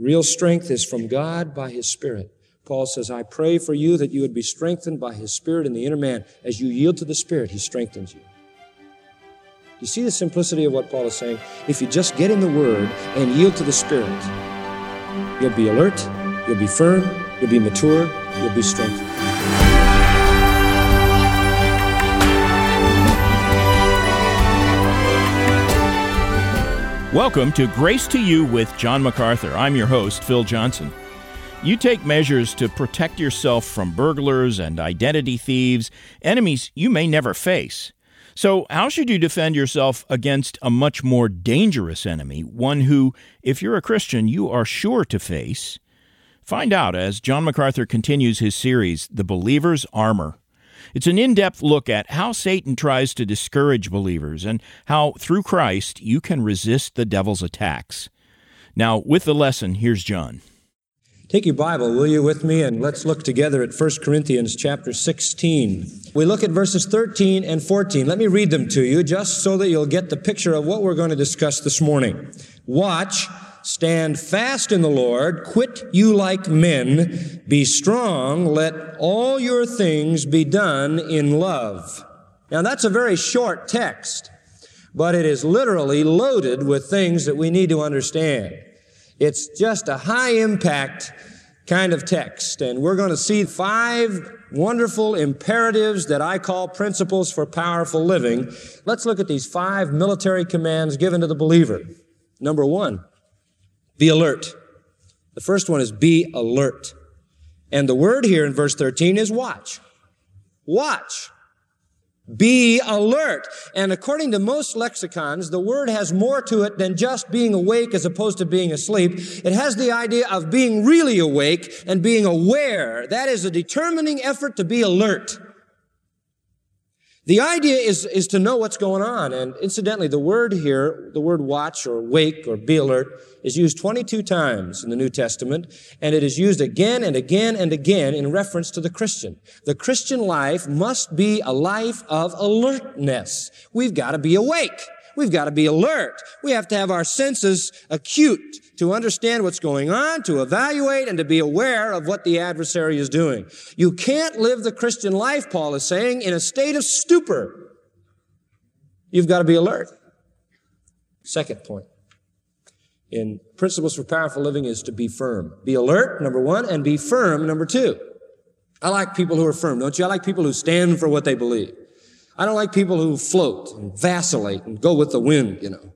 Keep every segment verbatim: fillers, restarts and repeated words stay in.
Real strength is from God by His Spirit. Paul says, I pray for you that you would be strengthened by His Spirit in the inner man. As you yield to the Spirit, He strengthens you. You see the simplicity of what Paul is saying? If you just get in the Word and yield to the Spirit, you'll be alert, you'll be firm, you'll be mature, you'll be strengthened. Welcome to Grace to You with John MacArthur. I'm your host, Phil Johnson. You take measures to protect yourself from burglars and identity thieves, enemies you may never face. So how should you defend yourself against a much more dangerous enemy, one who, if you're a Christian, you are sure to face? Find out as John MacArthur continues his series, The Believer's Armor. It's an in-depth look at how Satan tries to discourage believers and how, through Christ, you can resist the devil's attacks. Now, with the lesson, here's John. Take your Bible, will you, with me, and let's look together at First Corinthians chapter sixteen. We look at verses thirteen and fourteen. Let me read them to you just so that you'll get the picture of what we're going to discuss this morning. Watch, stand fast in the Lord, quit you like men, be strong, let all your things be done in love. Now that's a very short text, but it is literally loaded with things that we need to understand. It's just a high-impact kind of text, and we're going to see five wonderful imperatives that I call principles for powerful living. Let's look at these five military commands given to the believer. Number one, be alert. The first one is be alert. And the word here in verse thirteen is watch. Watch. Be alert. And according to most lexicons, the word has more to it than just being awake as opposed to being asleep. It has the idea of being really awake and being aware. That is a determining effort to be alert. The idea is, is to know what's going on. And incidentally, the word here, the word watch or wake or be alert, is used twenty-two times in the New Testament, and it is used again and again and again in reference to the Christian. The Christian life must be a life of alertness. We've got to be awake. We've got to be alert. We have to have our senses acute to understand what's going on, to evaluate, and to be aware of what the adversary is doing. You can't live the Christian life, Paul is saying, in a state of stupor. You've got to be alert. Second point in Principles for Powerful Living is to be firm. Be alert, number one, and be firm, number two. I like people who are firm, don't you? I like people who stand for what they believe. I don't like people who float and vacillate and go with the wind, you know.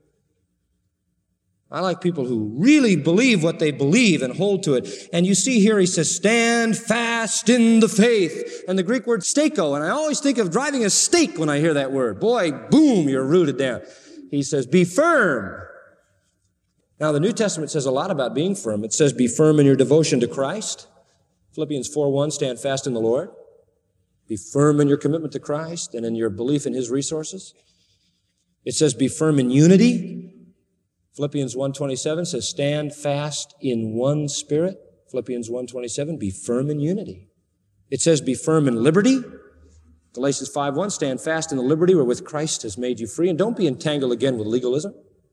I like people who really believe what they believe and hold to it. And you see here he says, stand fast in the faith. And the Greek word stako, and I always think of driving a stake when I hear that word. Boy, boom, you're rooted down. He says, be firm. Now, the New Testament says a lot about being firm. It says, be firm in your devotion to Christ. Philippians four one, stand fast in the Lord. Be firm in your commitment to Christ and in your belief in His resources. It says be firm in unity. Philippians one twenty-seven says stand fast in one spirit. Philippians one twenty-seven, be firm in unity. It says be firm in liberty. Galatians five one, stand fast in the liberty wherewith Christ has made you free, and don't be entangled again with legalism.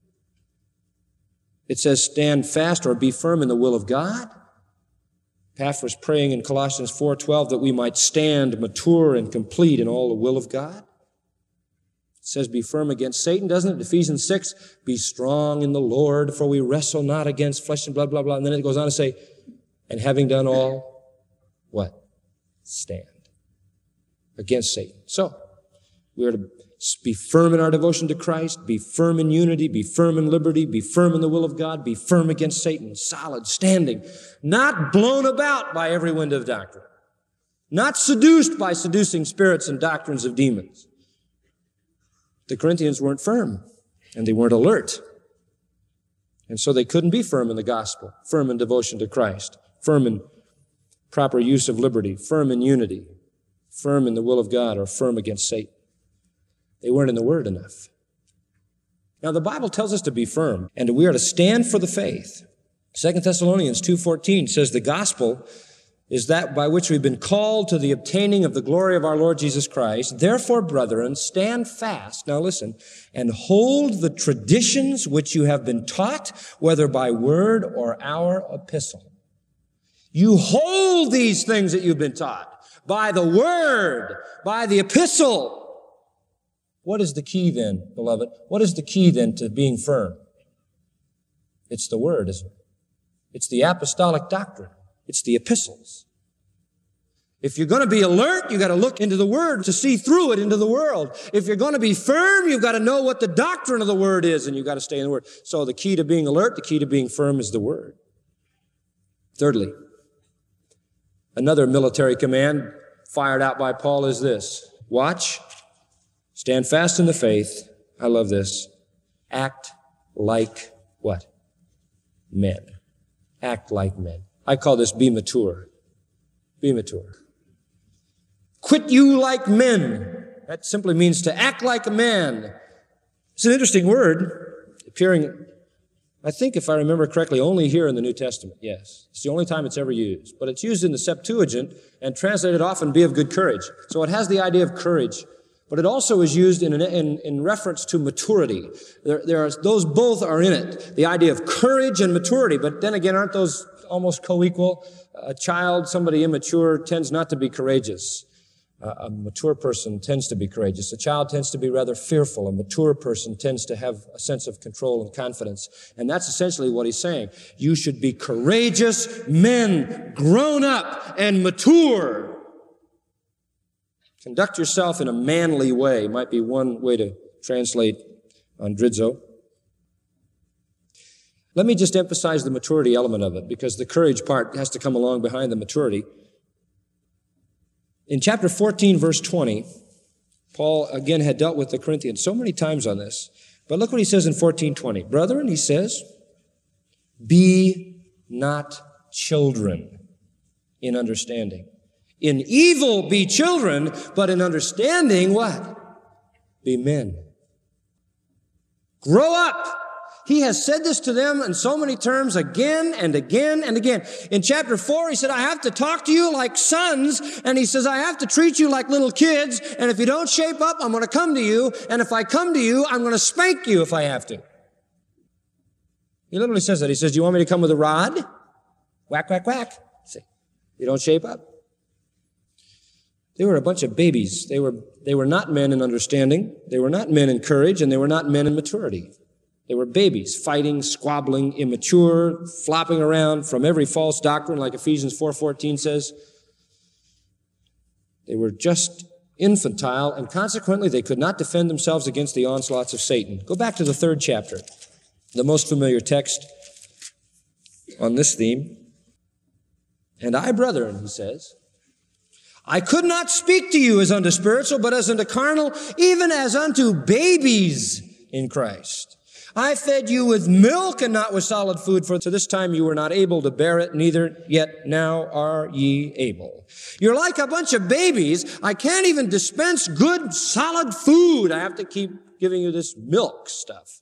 It says stand fast or be firm in the will of God. Epaphras praying in Colossians four twelve that we might stand mature and complete in all the will of God. It says be firm against Satan, doesn't it? Ephesians six, be strong in the Lord, for we wrestle not against flesh and blood, blah, blah. And then it goes on to say, and having done all, what? Stand against Satan. So, we are to be firm in our devotion to Christ, be firm in unity, be firm in liberty, be firm in the will of God, be firm against Satan, solid, standing, not blown about by every wind of doctrine, not seduced by seducing spirits and doctrines of demons. The Corinthians weren't firm, and they weren't alert. And so they couldn't be firm in the gospel, firm in devotion to Christ, firm in proper use of liberty, firm in unity, firm in the will of God, or firm against Satan. They weren't in the Word enough. Now, the Bible tells us to be firm, and we are to stand for the faith. Second Thessalonians two fourteen says the gospel is that by which we've been called to the obtaining of the glory of our Lord Jesus Christ. Therefore, brethren, stand fast, now listen, and hold the traditions which you have been taught, whether by word or our epistle. You hold these things that you've been taught by the word, by the epistle. What is the key then, beloved? What is the key then to being firm? It's the word, isn't it? It's the apostolic doctrine. It's the epistles. If you're going to be alert, you've got to look into the Word to see through it into the world. If you're going to be firm, you've got to know what the doctrine of the Word is, and you've got to stay in the Word. So the key to being alert, the key to being firm is the Word. Thirdly, another military command fired out by Paul is this. Watch, stand fast in the faith. I love this. Act like what? Men. Act like men. I call this be mature. Be mature. Quit you like men. That simply means to act like a man. It's an interesting word, appearing, I think if I remember correctly, only here in the New Testament. Yes. It's the only time it's ever used. But it's used in the Septuagint and translated often, be of good courage. So it has the idea of courage. But it also is used in, in, in reference to maturity. There, there are, those both are in it. The idea of courage and maturity. But then again, aren't those almost co-equal? A child, somebody immature, tends not to be courageous. Uh, a mature person tends to be courageous. A child tends to be rather fearful. A mature person tends to have a sense of control and confidence. And that's essentially what he's saying. You should be courageous men, grown up and mature. Conduct yourself in a manly way might be one way to translate andrizo. Let me just emphasize the maturity element of it, because the courage part has to come along behind the maturity. In chapter fourteen, verse twenty, Paul again had dealt with the Corinthians so many times on this. But look what he says in fourteen twenty. Brethren, he says, be not children in understanding. In evil be children, but in understanding what? Be men. Grow up. He has said this to them in so many terms again and again and again. In chapter four, he said, I have to talk to you like sons. And he says, I have to treat you like little kids. And if you don't shape up, I'm going to come to you. And if I come to you, I'm going to spank you if I have to. He literally says that. He says, do you want me to come with a rod? Whack, whack, whack. See, you don't shape up. They were a bunch of babies. They were, they were not men in understanding. They were not men in courage, and they were not men in maturity. They were babies, fighting, squabbling, immature, flopping around from every false doctrine, like Ephesians four fourteen says. They were just infantile, and consequently, they could not defend themselves against the onslaughts of Satan. Go back to the third chapter, the most familiar text on this theme. And I, brethren, he says, I could not speak to you as unto spiritual, but as unto carnal, even as unto babies in Christ. I fed you with milk and not with solid food, for to this time you were not able to bear it, neither yet now are ye able. You're like a bunch of babies. I can't even dispense good, solid food. I have to keep giving you this milk stuff.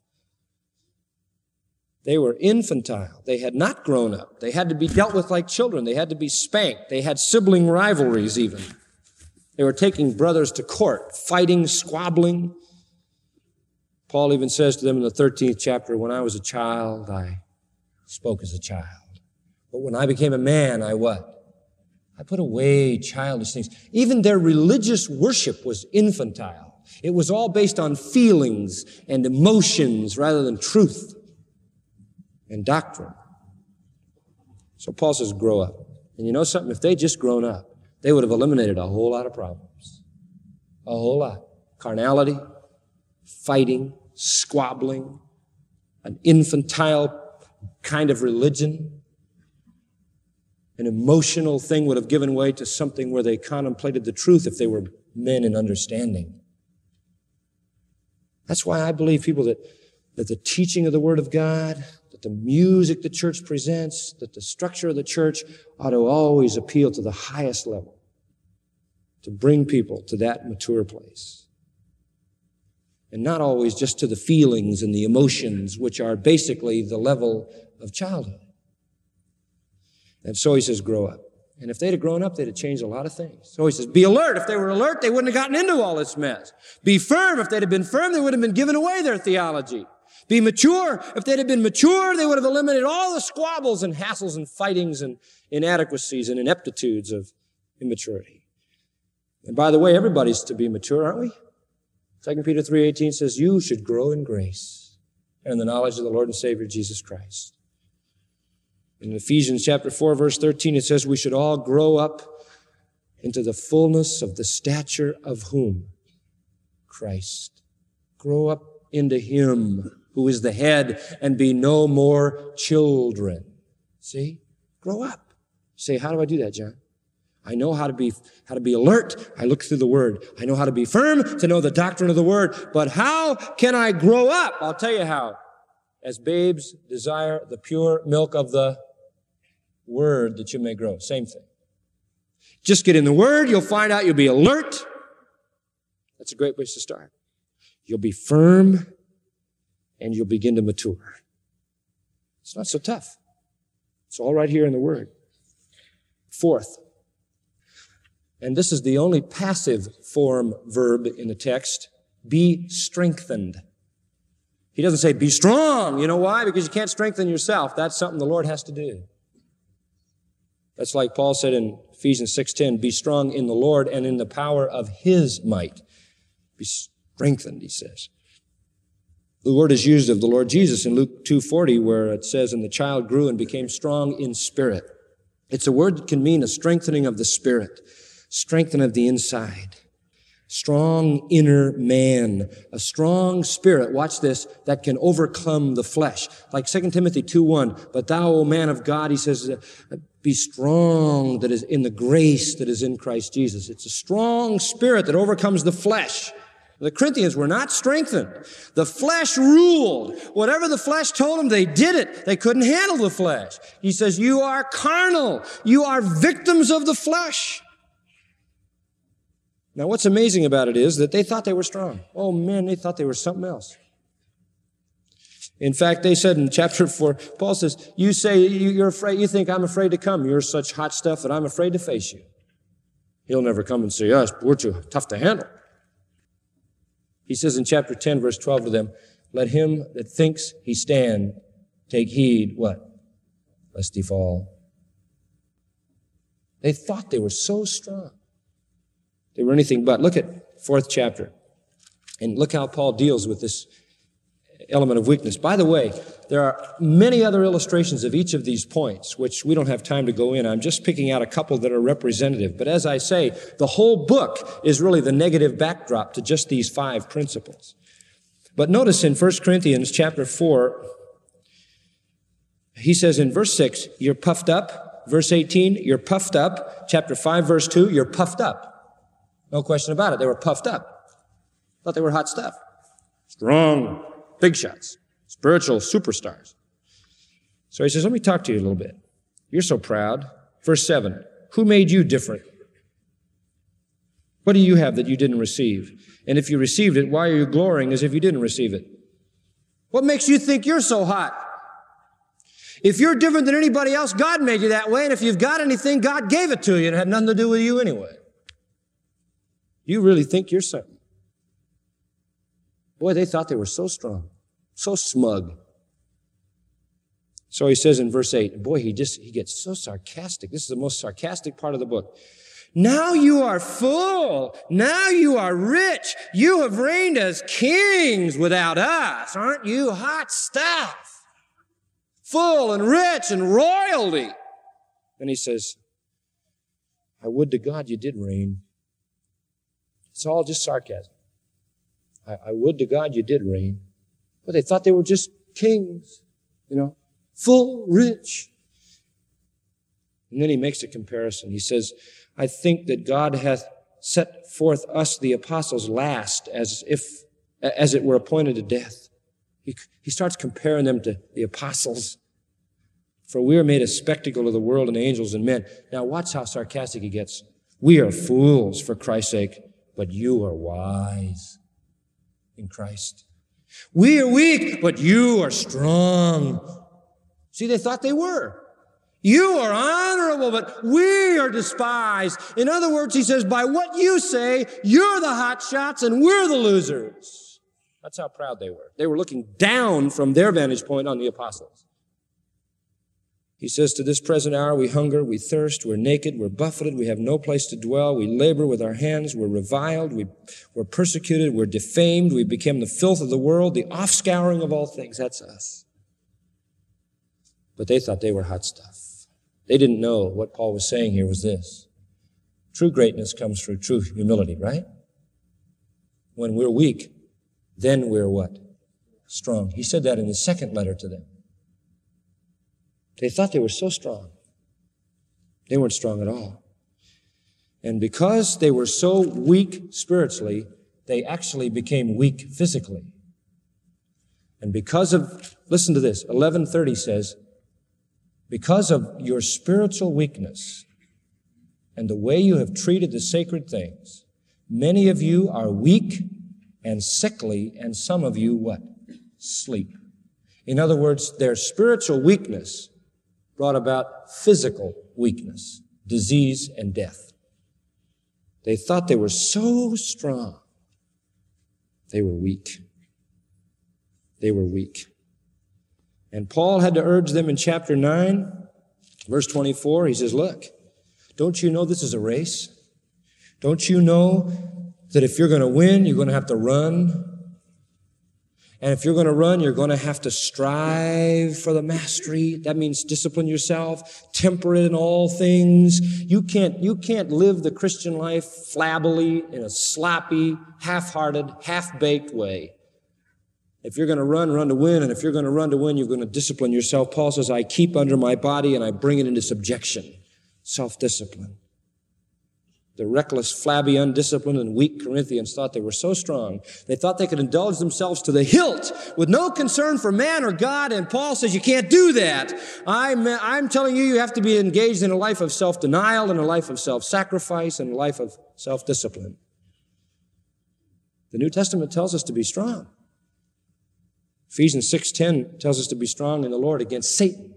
They were infantile. They had not grown up. They had to be dealt with like children. They had to be spanked. They had sibling rivalries even. They were taking brothers to court, fighting, squabbling. Paul even says to them in the thirteenth chapter, when I was a child, I spoke as a child. But when I became a man, I what? I put away childish things. Even their religious worship was infantile. It was all based on feelings and emotions rather than truth and doctrine. So Paul says, grow up. And you know something? If they'd just grown up, they would have eliminated a whole lot of problems. A whole lot. Carnality, fighting, squabbling, an infantile kind of religion. An emotional thing would have given way to something where they contemplated the truth if they were men in understanding. That's why I believe people that, that the teaching of the Word of God, that the music the church presents, that the structure of the church ought to always appeal to the highest level, to bring people to that mature place. And not always just to the feelings and the emotions, which are basically the level of childhood. And so he says, grow up. And if they'd have grown up, they'd have changed a lot of things. So he says, be alert. If they were alert, they wouldn't have gotten into all this mess. Be firm. If they'd have been firm, they would have been giving away their theology. Be mature. If they'd have been mature, they would have eliminated all the squabbles and hassles and fightings and inadequacies and ineptitudes of immaturity. And by the way, everybody's to be mature, aren't we? Second Peter three eighteen says, you should grow in grace and in the knowledge of the Lord and Savior Jesus Christ. In Ephesians chapter four, verse thirteen, it says we should all grow up into the fullness of the stature of whom? Christ. Grow up into Him who is the head and be no more children. See? Grow up. Say, how do I do that, John? I know how to be, how to be alert. I look through the Word. I know how to be firm, to know the doctrine of the Word. But how can I grow up? I'll tell you how. As babes desire the pure milk of the Word that you may grow. Same thing. Just get in the Word. You'll find out you'll be alert. That's a great place to start. You'll be firm and you'll begin to mature. It's not so tough. It's all right here in the Word. Fourth, and this is the only passive form verb in the text, be strengthened. He doesn't say be strong. You know why? Because you can't strengthen yourself. That's something the Lord has to do. That's like Paul said in Ephesians six ten, be strong in the Lord and in the power of His might. Be strengthened, he says. The word is used of the Lord Jesus in Luke two forty, where it says, and the child grew and became strong in spirit. It's a word that can mean a strengthening of the spirit, strengthening of the inside, strong inner man, a strong spirit, watch this, that can overcome the flesh. Like Second Timothy two one, but thou, O man of God, he says, be strong that is in the grace that is in Christ Jesus. It's a strong spirit that overcomes the flesh. The Corinthians were not strengthened. The flesh ruled. Whatever the flesh told them, they did it. They couldn't handle the flesh. He says, you are carnal. You are victims of the flesh. Now, what's amazing about it is that they thought they were strong. Oh, man, they thought they were something else. In fact, they said in chapter four, Paul says, you say you're afraid, you think I'm afraid to come. You're such hot stuff that I'm afraid to face you. He'll never come and say, us, we're too tough to handle. He says in chapter ten, verse twelve to them, let him that thinks he stand take heed, what? Lest he fall. They thought they were so strong. They were anything but. Look at fourth chapter. And look how Paul deals with this element of weakness. By the way, there are many other illustrations of each of these points, which we don't have time to go in. I'm just picking out a couple that are representative. But as I say, the whole book is really the negative backdrop to just these five principles. But notice in First Corinthians chapter four, he says in verse six, you're puffed up. Verse eighteen, you're puffed up. Chapter five, verse two, you're puffed up. No question about it. They were puffed up. Thought they were hot stuff. Strong. Big shots, spiritual superstars. So he says, let me talk to you a little bit. You're so proud. Verse seven, who made you different? What do you have that you didn't receive? And if you received it, why are you glorying as if you didn't receive it? What makes you think you're so hot? If you're different than anybody else, God made you that way. And if you've got anything, God gave it to you. It had nothing to do with you anyway. You really think you're something. Boy, they thought they were so strong, so smug. So he says in verse eight, boy, he just, he gets so sarcastic. This is the most sarcastic part of the book. Now you are full. Now you are rich. You have reigned as kings without us. Aren't you hot stuff? Full and rich and royalty. Then he says, I would to God you did reign. It's all just sarcasm. I, I would to God you did reign. But they thought they were just kings, you know, full, rich. And then he makes a comparison. He says, I think that God hath set forth us, the apostles, last, as if, as it were appointed to death. He, he starts comparing them to the apostles. For we are made a spectacle of the world and angels and men. Now watch how sarcastic he gets. We are fools for Christ's sake, but you are wise in Christ. We are weak, but you are strong. See, they thought they were. You are honorable, but we are despised. In other words, he says, by what you say, you're the hot shots and we're the losers. That's how proud they were. They were looking down from their vantage point on the apostles. He says, to this present hour we hunger, we thirst, we're naked, we're buffeted, we have no place to dwell, we labor with our hands, we're reviled, we, we're persecuted, we're defamed, we become the filth of the world, the offscouring of all things. That's us. But they thought they were hot stuff. They didn't know what Paul was saying here was this. True greatness comes through true humility, right? When we're weak, then we're what? Strong. He said that in his second letter to them. They thought they were so strong. They weren't strong at all. And because they were so weak spiritually, they actually became weak physically. And because of, listen to this, eleven thirty says, because of your spiritual weakness and the way you have treated the sacred things, many of you are weak and sickly, and some of you, what? Sleep. In other words, their spiritual weakness brought about physical weakness, disease, and death. They thought they were so strong. They were weak. They were weak. And Paul had to urge them in chapter nine, verse twenty-four. He says, look, don't you know this is a race? Don't you know that if you're going to win, you're going to have to run? And if you're going to run, you're going to have to strive for the mastery. That means discipline yourself, temperate in all things. You can't, you can't live the Christian life flabbily in a sloppy, half-hearted, half-baked way. If you're going to run, run to win. And if you're going to run to win, you're going to discipline yourself. Paul says, I keep under my body and I bring it into subjection. Self-discipline. The reckless, flabby, undisciplined, and weak Corinthians thought they were so strong. They thought they could indulge themselves to the hilt with no concern for man or God. And Paul says you can't do that. I'm, I'm telling you, you have to be engaged in a life of self-denial and a life of self-sacrifice and a life of self-discipline. The New Testament tells us to be strong. Ephesians six ten tells us to be strong in the Lord against Satan.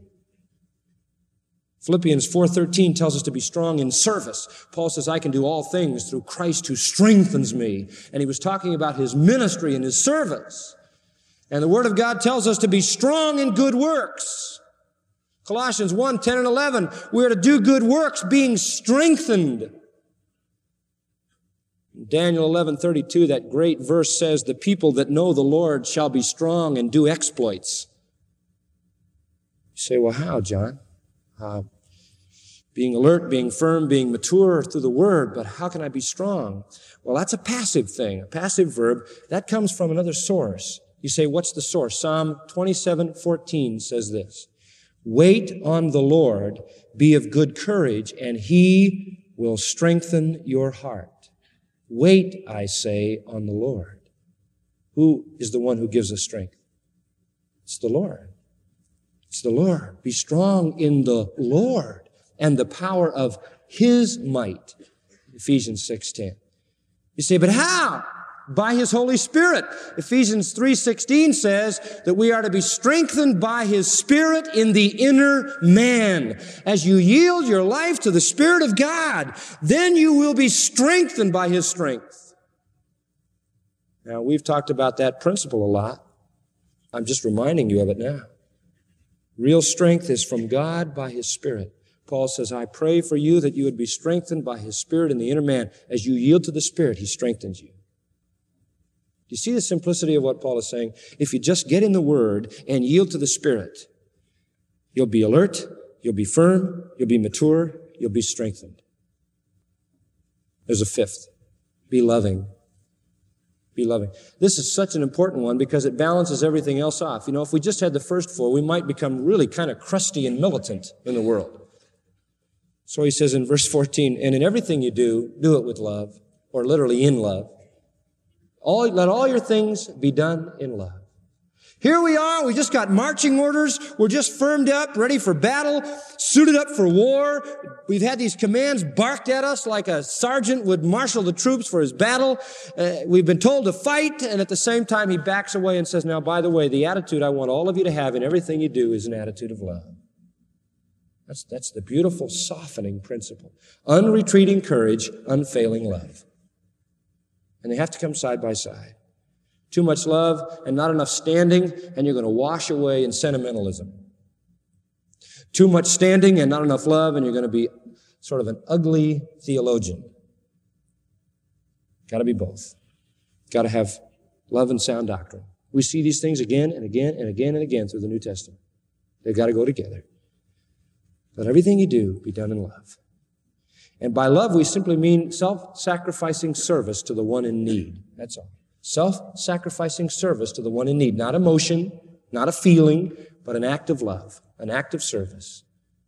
Philippians four thirteen tells us to be strong in service. Paul says, I can do all things through Christ who strengthens me. And he was talking about his ministry and his service. And the Word of God tells us to be strong in good works. Colossians one ten and eleven, we're to do good works being strengthened. Daniel eleven thirty-two, that great verse says, the people that know the Lord shall be strong and do exploits. You say, well, how, John? Uh, being alert, being firm, being mature through the Word, but how can I be strong? Well, that's a passive thing, a passive verb. That comes from another source. You say, what's the source? Psalm twenty-seven fourteen says this, wait on the Lord, be of good courage, and He will strengthen your heart. Wait, I say, on the Lord. Who is the one who gives us strength? It's the Lord. It's the Lord. Be strong in the Lord and the power of His might. Ephesians six ten. You say, but how? By His Holy Spirit. Ephesians three sixteen says that we are to be strengthened by His Spirit in the inner man. As you yield your life to the Spirit of God, then you will be strengthened by His strength. Now, we've talked about that principle a lot. I'm just reminding you of it now. Real strength is from God by His Spirit. Paul says, I pray for you that you would be strengthened by His Spirit in the inner man. As you yield to the Spirit, He strengthens you. Do you see the simplicity of what Paul is saying? If you just get in the Word and yield to the Spirit, you'll be alert, you'll be firm, you'll be mature, you'll be strengthened. There's a fifth. Be loving. Be loving. This is such an important one because it balances everything else off. You know, if we just had the first four, we might become really kind of crusty and militant in the world. So he says in verse fourteen, and in everything you do, do it with love, or literally in love. All, let all your things be done in love. Here we are. We just got marching orders. We're just firmed up, ready for battle, suited up for war. We've had these commands barked at us like a sergeant would marshal the troops for his battle. Uh, we've been told to fight, and at the same time, he backs away and says, now, by the way, the attitude I want all of you to have in everything you do is an attitude of love. That's, that's the beautiful softening principle. Unretreating courage, unfailing love. And they have to come side by side. Too much love and not enough standing, and you're going to wash away in sentimentalism. Too much standing and not enough love, and you're going to be sort of an ugly theologian. Got to be both. Got to have love and sound doctrine. We see these things again and again and again and again through the New Testament. They've got to go together. Let everything you do be done in love. And by love, we simply mean self-sacrificing service to the one in need. That's all. Self-sacrificing service to the one in need. Not emotion, not a feeling, but an act of love, an act of service.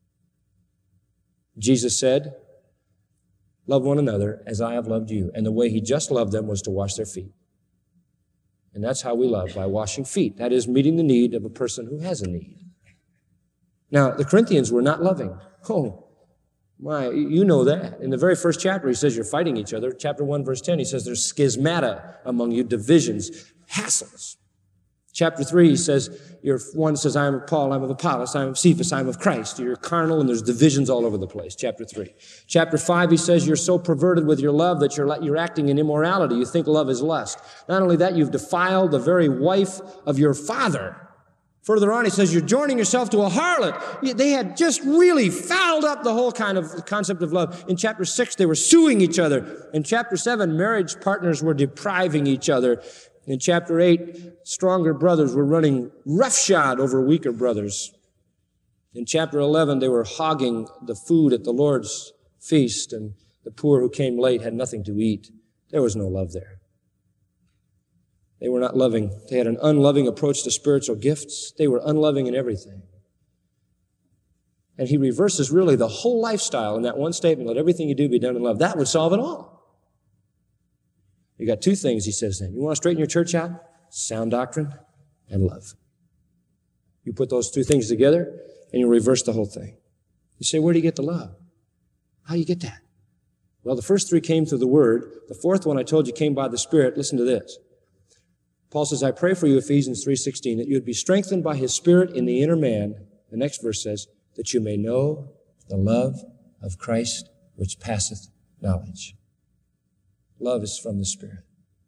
Jesus said, love one another as I have loved you. And the way he just loved them was to wash their feet. And that's how we love, by washing feet. That is meeting the need of a person who has a need. Now, the Corinthians were not loving. Oh, my, you know that. In the very first chapter, he says you're fighting each other. Chapter one, verse ten, he says there's schismata among you, divisions, hassles. Chapter three, he says, you're, one says, I am of Paul, I'm of Apollos, I am of Cephas, I am of Christ. You're carnal, and there's divisions all over the place. Chapter three. Chapter five, he says, you're so perverted with your love that you're, you're acting in immorality. You think love is lust. Not only that, you've defiled the very wife of your father. Further on, he says, you're joining yourself to a harlot. They had just really fouled up the whole kind of concept of love. In chapter six, they were suing each other. In chapter seven, marriage partners were depriving each other. In chapter eight, stronger brothers were running roughshod over weaker brothers. In chapter eleven, they were hogging the food at the Lord's feast, and the poor who came late had nothing to eat. There was no love there. They were not loving. They had an unloving approach to spiritual gifts. They were unloving in everything. And he reverses really the whole lifestyle in that one statement, let everything you do be done in love. That would solve it all. You got two things, he says then. You want to straighten your church out? Sound doctrine and love. You put those two things together, and you reverse the whole thing. You say, where do you get the love? How do you get that? Well, the first three came through the Word. The fourth one I told you came by the Spirit. Listen to this. Paul says, I pray for you, Ephesians three sixteen, that you would be strengthened by his Spirit in the inner man. The next verse says, that you may know the love of Christ which passeth knowledge. Love is from the Spirit.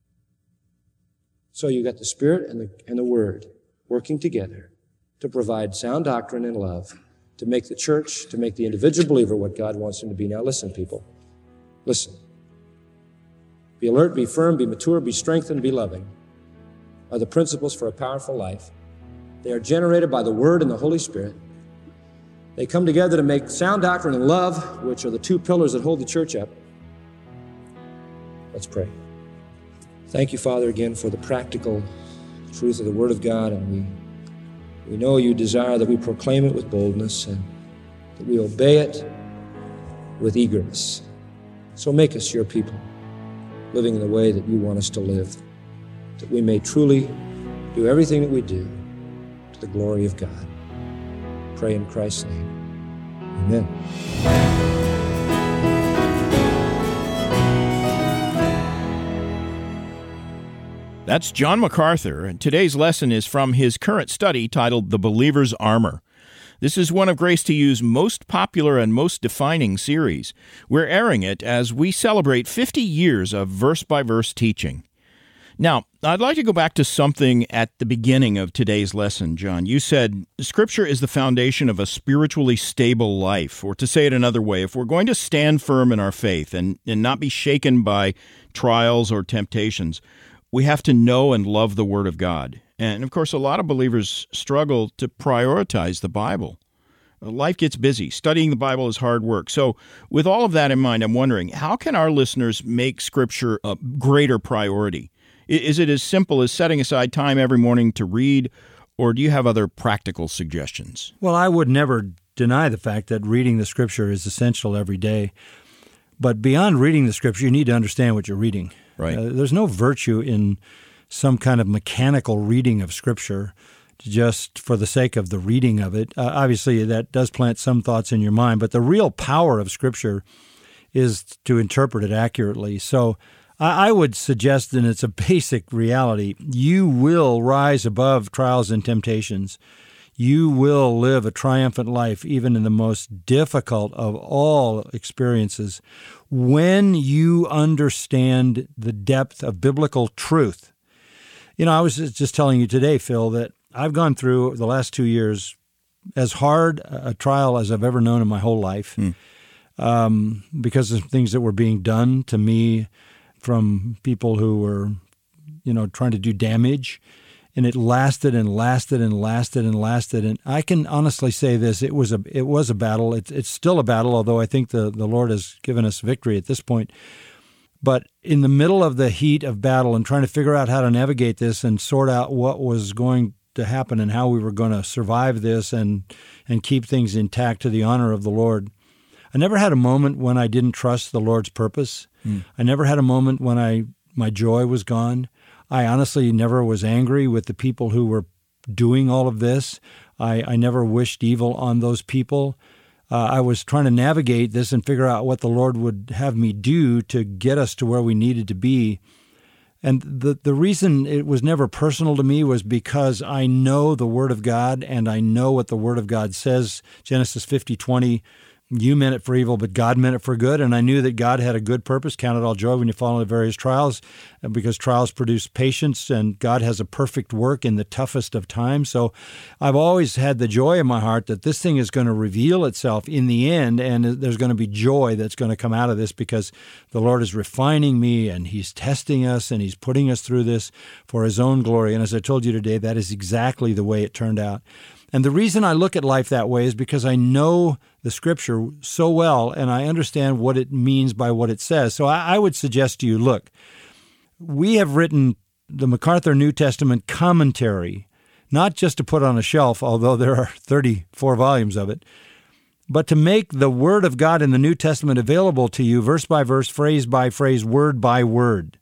So you got the Spirit and the, and the Word working together to provide sound doctrine and love, to make the church, to make the individual believer what God wants him to be. Now listen, people. Listen. Be alert, be firm, be mature, be strengthened, be loving are the principles for a powerful life. They are generated by the Word and the Holy Spirit. They come together to make sound doctrine and love, which are the two pillars that hold the church up. Let's pray. Thank you, Father, again for the practical truth of the Word of God, and we, we know you desire that we proclaim it with boldness and that we obey it with eagerness. So make us your people, living in the way that you want us to live, that we may truly do everything that we do to the glory of God. Pray in Christ's name. Amen. That's John MacArthur, and today's lesson is from his current study titled The Believer's Armor. This is one of Grace to You's most popular and most defining series. We're airing it as we celebrate fifty years of verse-by-verse teaching. Now, I'd like to go back to something at the beginning of today's lesson, John. You said, Scripture is the foundation of a spiritually stable life, or to say it another way, if we're going to stand firm in our faith and, and not be shaken by trials or temptations, we have to know and love the Word of God. And, of course, a lot of believers struggle to prioritize the Bible. Life gets busy. Studying the Bible is hard work. So with all of that in mind, I'm wondering, how can our listeners make Scripture a greater priority? Is it as simple as setting aside time every morning to read, or do you have other practical suggestions? Well, I would never deny the fact that reading the Scripture is essential every day. But beyond reading the Scripture, you need to understand what you're reading. Right. Uh, there's no virtue in some kind of mechanical reading of Scripture just for the sake of the reading of it. Uh, obviously, that does plant some thoughts in your mind, but the real power of Scripture is to interpret it accurately. So I would suggest that it's a basic reality. You will rise above trials and temptations. you will live a triumphant life even in the most difficult of all experiences when you understand the depth of biblical truth. You know, I was just telling you today, Phil, that I've gone through the last two years as hard a trial as I've ever known in my whole life mm. um, because of things that were being done to me from people who were, you know, trying to do damage. And it lasted and lasted and lasted and lasted. And I can honestly say this, it was a it was a battle. It's it's still a battle, although I think the, the Lord has given us victory at this point. But in the middle of the heat of battle and trying to figure out how to navigate this and sort out what was going to happen and how we were going to survive this and and keep things intact to the honor of the Lord, I never had a moment when I didn't trust the Lord's purpose. Mm. I never had a moment when I my joy was gone. I honestly never was angry with the people who were doing all of this. I, I never wished evil on those people. Uh, I was trying to navigate this and figure out what the Lord would have me do to get us to where we needed to be. And the, the reason it was never personal to me was because I know the Word of God and I know what the Word of God says. Genesis fifty twenty, you meant it for evil, but God meant it for good. And I knew that God had a good purpose. Count it all joy when you fall into various trials, because trials produce patience, and God has a perfect work in the toughest of times. So I've always had the joy in my heart that this thing is going to reveal itself in the end, and there's going to be joy that's going to come out of this because the Lord is refining me, and He's testing us, and He's putting us through this for His own glory. And as I told you today, that is exactly the way it turned out. And the reason I look at life that way is because I know the Scripture so well, and I understand what it means by what it says. So I, I would suggest to you, look, we have written the MacArthur New Testament commentary, not just to put on a shelf, although there are thirty-four volumes of it, but to make the Word of God in the New Testament available to you, verse by verse, phrase by phrase, word by word.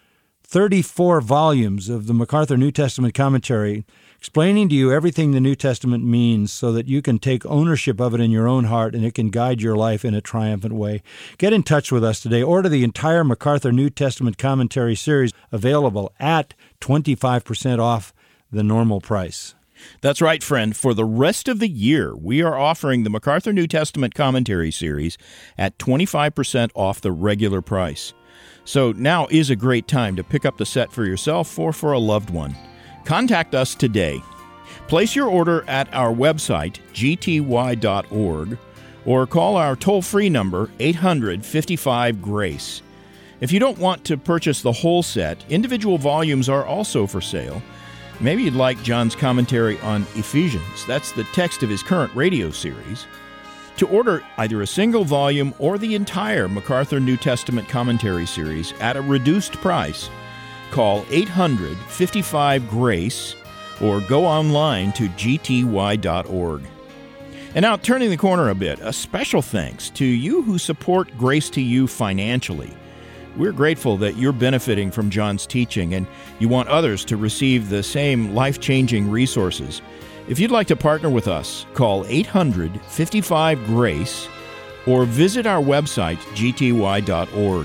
thirty-four volumes of the MacArthur New Testament commentary explaining to you everything the New Testament means so that you can take ownership of it in your own heart and it can guide your life in a triumphant way. Get in touch with us today. Order the entire MacArthur New Testament commentary series, available at twenty-five percent off the normal price. That's right, friend. For the rest of the year, we are offering the MacArthur New Testament commentary series at twenty-five percent off the regular price. So now is a great time to pick up the set for yourself or for a loved one. Contact us today. Place your order at our website, g t y dot org, or call our toll-free number, eight hundred, fifty-five, GRACE. If you don't want to purchase the whole set, individual volumes are also for sale. Maybe you'd like John's commentary on Ephesians. That's the text of his current radio series. To order either a single volume or the entire MacArthur New Testament commentary series at a reduced price, call eight hundred, fifty-five, GRACE or go online to g t y dot org. And now, turning the corner a bit, a special thanks to you who support Grace to You financially. We're grateful that you're benefiting from John's teaching and you want others to receive the same life-changing resources. If you'd like to partner with us, call eight hundred, fifty-five, GRACE or visit our website, g t y dot org.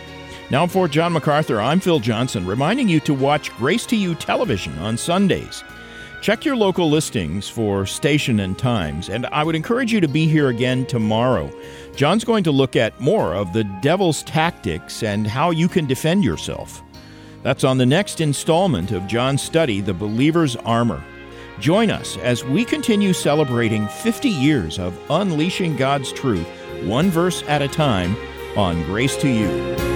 Now for John MacArthur, I'm Phil Johnson, reminding you to watch Grace to You television on Sundays. Check your local listings for station and times, and I would encourage you to be here again tomorrow. John's going to look at more of the devil's tactics and how you can defend yourself. That's on the next installment of John's study, The Believer's Armor. Join us as we continue celebrating fifty years of unleashing God's truth, one verse at a time, on Grace to You.